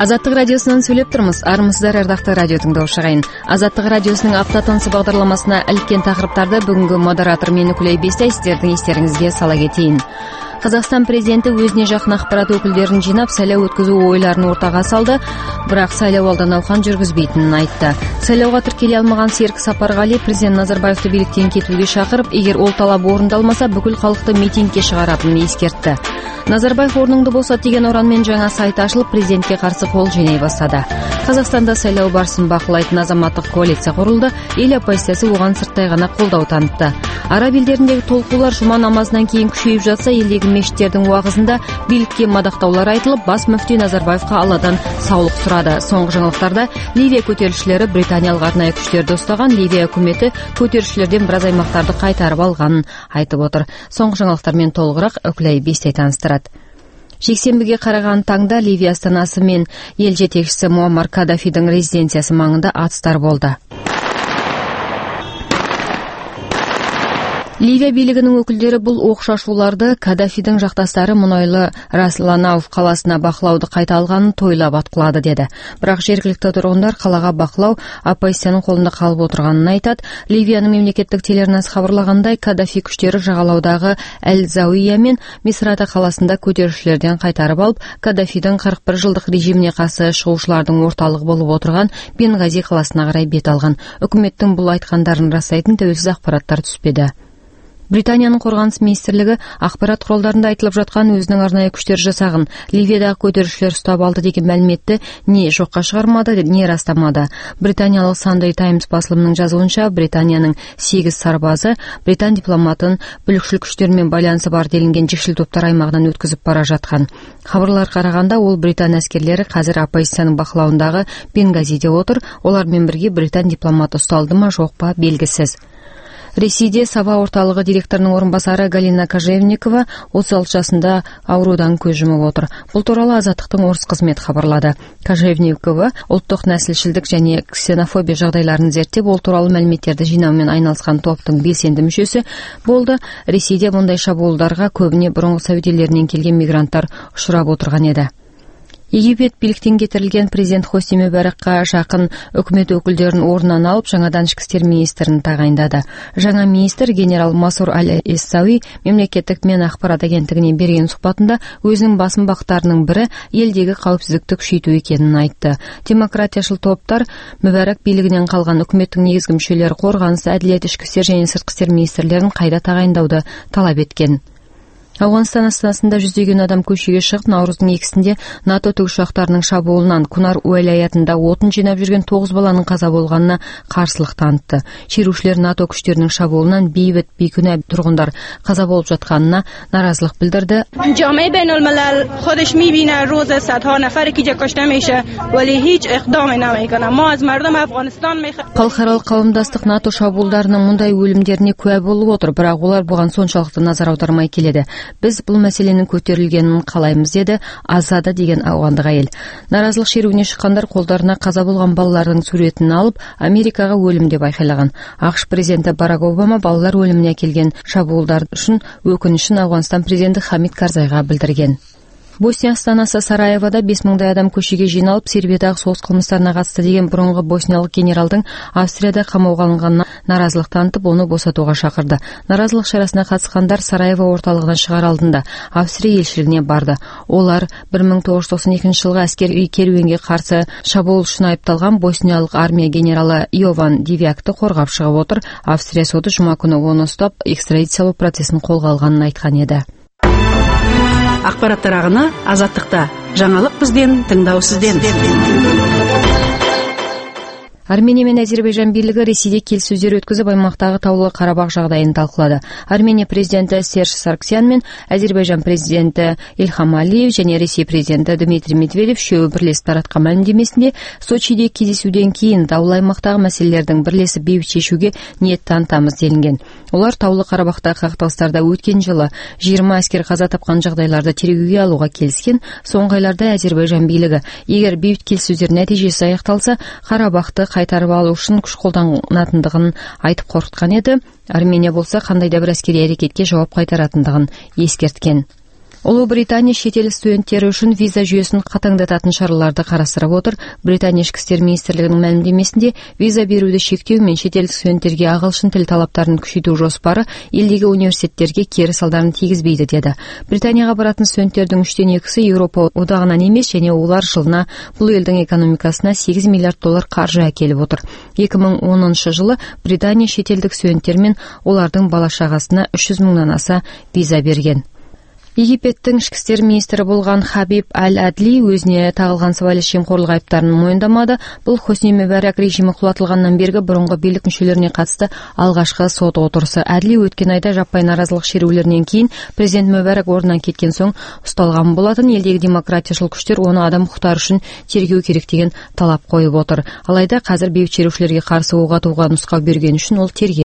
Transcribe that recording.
Азаттык радиосунан сүйлөп турмуз. Армысыздар, ардактуу радио тыңдоочу агайын. Азаттык радиосунун апта тонусу багдарламасына илкен тақырыптарды бүгүнкү модератор мен Үкүлөй Бестай сиздердин эстериңизге сала кетейин. Казакстан президенти өзүнө жакын акпарат өкүлдөрүн жыйнап, сайлоо өткөзүү ойларын ортага салды, бирок сайлоо алда науқан жүргүзбейтинин айтты. Сайлоого тиркеле алмаган Серик Сапаргали президент Назарбаевди бийликтен кетүүгө чакырып, эгер ол талап орундалмаса, бүкүл калкты митингге чыгаратынын эскертти. Назарбаев орнуңду босот деген уранмен жаңа сайт ачылып, президентке каршы кол жыйнай баштады. Казакстанда сайлоо барышын бакылайтын азаматтык коалиция курулду. Эл оппозициясы оған сырттай гана колдоо танытты. Араб элдериндеги толкуулар жума намазынан кийин күчөйүп жатса, элдеги мешиттердин убагызында бийликке мадактаулар айтылып, бас мүфтү Назарбаевка Алладан саулык сурады. Соңку жаңылыктарда Ливия көтөрүлүшчүлөрү британиялык арнайы күчтөрдү устаган. Ливия өкмөтү көтөрүлүшчүлөрдөн бир аз аймактарды кайтарып алганын айтып отур. Соңку жаңылыктар менен толугураак Үкүлөй Бестай таныстырат. Жексенбиге караган таңда Ливия астанасы мен эл жетекчиси Муаммар Каддафидин резиденциясы маңында атыштар болду. Ливия бийлигинин өкүлдөрү бул окшошууларды Каддафидин жакташтары мунайлы Расланав каласына бакылауду кайта алганын тойлап аткылады деди. Бирок жергиликтүү тургундар калаага бакылау оппозициянын колунда калып отурганын айтат. Ливиянын мемлекеттик телеарнасы кабарлагандай, Каддафи күчтөрү Жагалоодагы Эль-Зауия мен Мисрата каласында көтөрүлүшчүлөрдөн кайтарып алып, Каддафидин 41 жылдык режимине каршы чыгуучулардын орталыгы болуп отурган Бенгази каласына карай бет алган. Өкмөттүн бул айткандарын ырастайтын төбөлсүз акпараттар түспөдү. Британиянын коргонус министрлиги акпарат куралдарында айтылып жаткан өзүнүн арнайы күчтөр жасагын Ливиядагы көтөрүлүшчүлөр уктап алды деген маалиметти не жокко чыгармады, не ырастамады. Британиялык Sunday Times басылымынын жазуунча, Британиянын 8 сарбазы британ дипломатын бүлүкчүл күчтөр менен байланышы бар делинген жекшил топтор аймагынан өткөзүп бара жаткан. Кабарларга караганда, ол британ аскерлери азыр оппозициянын бакылауындагы Бенгазиде отур. Олар менен бирге британ дипломаты ушталдымы, жокпу белгисиз. Ресейде Саба орталыгы директорунун орун басары Галина Кожевникова 36 жашында аурудан көз жумуп отур. Бул тууралуу Азаттыктын орус кызмети кабарлады. Кожевникова улуттук насличилдик жана ксенофобия жагдайларын зерттеп, ол тууралуу маалиметтерди жыйноо менен айналышкан топтун белсенди мүчөсү болду. Ресейде мындай шабуулдарга көбүнө бурунку Совет элдеринен келген мигранттар учурап отурган эди. Египет бийликтен кетирилген президент Хосни Мубаракка жакын өкмөт өкүлдөрүнүн ордунан алып, жаңадан ички иштер министрин тагайындады. Жаңа министр генерал Масур Аль-Эссауи мемлекеттик мен акпарат агенттигине берген сухбатында өзүнүн басым бактарынын бири элдеги каапсыздыкты күчөйтүү экенин айтты. Демократиячыл топтор Мубарак бийлигинен калган өкмөттүн негизги мүчөлөрү коргонус, адилет, ички иштер жана сырткы иштер министрлерин кайда тагайындауду талап эткен. Ауганстан астанасында жүздөгөн адам көчөгө чыгып, Nauruздун 2-синде НАТО төгүшактарынын шабуулунан Кунар уайлаятында отун жыйнап жүргөн 9 баланын каза болгонуна каршылык таанытты. Чирүүчүлөр НАТО күчтөрүнүн шабуулунан бейбит бейкүнә тургундар каза болуп жатканына наразылык билдирди. جامعه بین‌الملل خودش می‌بینه روز صدها نفر که کشته میشه ولی هیچ اقدامی نمیکنه. ما از مردم افغانستان می‌خوایم. Калкаралык кавымдастык НАТО шабуулдарынын мындай өлүмдерине күбө болуп отур, бирок алар буга сончалыкты назар аудармай келеди. Биз бул маселенин көтөрүлгөнүн каалайбыз, деди Азада деген афгандык айыл. Наразылык шерүүнө чыккандар колдоруна каза болгон балалардын сүрөтүн алып, Америкага өлүм деп айкайлаган. АКШ президенти Барак Обама балалар өлүмүнө келген шабуулдар үчүн өкүнүшүн Афганстан президенти Хамид Карзайга билдирген. Босния астанасы Сараевода 5000 адам көчөгө жыйналып, Сербиядагы согуш кылмыштарына катышты деген бурунку босниялык генералдын Австрияда камоого алынганына наразылык танытып, ону босотууга чакырды. Наразылык чарасына катышкандар Сараево орталыгынан чыгаар алдында Австрия элчилигине барды. Олар 1992 жылгы аскерий керуенге каршы шабуул үчүн айыпталган босниялык армия генералы Йован Дивякты коргап чыгып отур. Австрия соду жума күнү ону уктап, экстрадициялоо процессин колго алганын айткан эди. Ақпараттар ағыны Азаттықта. Жаңалық бізден, тыңдау сізден. Армения менен Азербайжан бийлиги Ресейде келиссөздөр өткөзүп, аймактагы Таулы Карабак жагдайын талкуулады. Армения президенти Серж Сарксян менен Азербайжан президенти Ильхам Алиев жана Ресей президенти Дмитрий Медведев үшөө бирлесип тараткан маалимдемесинде Сочиде кездесүүдөн кийин Таулы аймактагы маселелердин бирлесип бейбит чечүүгө ниет танытабыз делинген. Улар Таулы Карабактагы какталыштарда өткөн жылы 20 аскер каза тапкан жагдайларды тергөөгө алууга келишкен. Соңку айларда Азербайжан бийлиги эгер бейбит келиссөздөр натыйжеси аякталса, Карабакты кайтарып алуу үчүн күч колдонатындыгын айтып коркуткан эди. Армения болсо кандай да бир аскерий аракетке жооп кайтаратындыгын эскерткен. Ұлы Британия шетел студенттері үшін виза жүйесін қатаңдататын шараларды қарастырып отыр. Британия ішкі істер министрлігінің мәлімдемесінде виза беруді шектеу мен шетелдік студенттерге ағылшын тіл талаптарын күшейту жоспары елдегі университеттерге кері салдарын тигізбейді деді. Британияға баратын студенттердің 3/2-сі Еуропа одағынан емес, және олар жылына бұл елдің экономикасына $8 миллиард қаржы әкеліп отыр. 2010 жылы Британия шетелдік студенттер мен олардың бала-шағасына 300 мыңнан аса виза берген. Египеттің ішкі істер министрі болған Хабиб Аль-Адли өзіне тағылған сыбайлас жемқорлық айыптарын мойындамады. Бұл Хосни Мүбәрак режимі құлатылғаннан бергі бұрынғы билік мүшелеріне қатысты алғашқы сот отырысы. Әдли өткен айда жаппай наразылық шерулерінен кейін президент Мүбәрак орнынан кеткен соң ұсталған болатын. Елдегі демократияшыл күштер оны адам құқықтары үшін тергеу керек деген талап қойып отыр. Алайда қазір бейбіт шерушілерге қарсы оқ атуға нұсқау берген үшін ол тергеліп